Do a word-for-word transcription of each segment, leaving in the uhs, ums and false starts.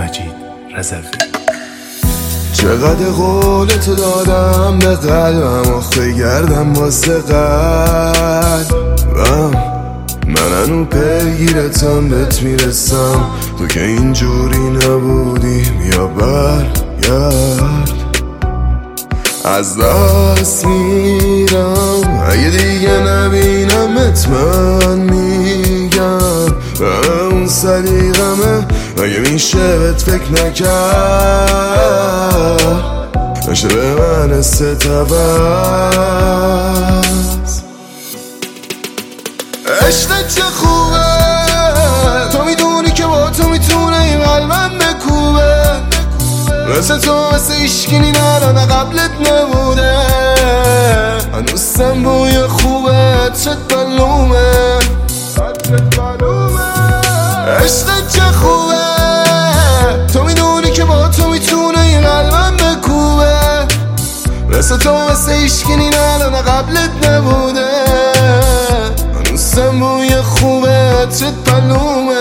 مجید رضوی. چقدر قولتو دادم به قلبم، آخه گردم واسه قلبم. من هنو پیگیرتم بهت میرسم، تو که اینجوری نبودی بیا برگرد. از دست میرم اگه دیگه نبینمت، من میگم به اون صدیقمه. اگه میشه بهت فکر نکرد، نشه به من ستبست. عشق چه خوبه، تو میدونی که با تو میتونه این قلبم بکوبه. مثل تو مثل ایشگینی ندانه قبلت نبوده. هنوزم بوی خوبه، چت معلومه عشق چه خوبه، تو میدونی که با تو میتونه این قلبم بکوبه. مثل تو مثل ایشگینی ندانه قبلت نبوده. هنوزم بوی خوبه، چت معلومه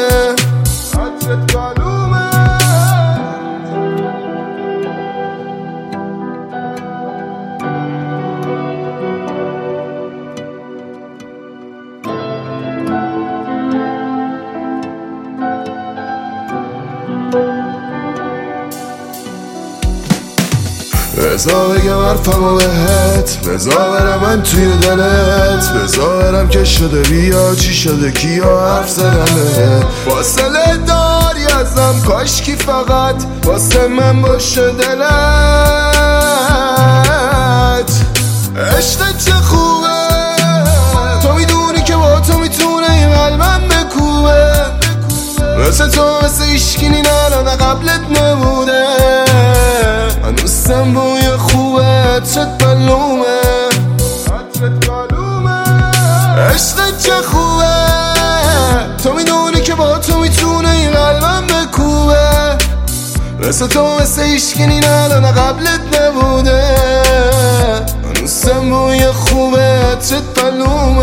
بزا بگم حرفمو بهت، بزا برم من توی دلت، بزا برم که شده بیا چی شده کیا حرف زدم بهت. فاصله داری ازم کاشکی فقط واسه من باشه دلت. عشق چه خوبه، تو میدونی که با تو میتونه این قلبم بکوبه. مثل تو مثل ایشگینی ندانه قبلت نبوده. هنوزم بوی خوبه، چت معلومه عشق چه خوبه، تو میدونی که با تو میتونه این قلبم بکوبه. مثل تو مثل ایشگینی ندانه قبلت نبوده. هنوزم بوی خوبه، چت معلومه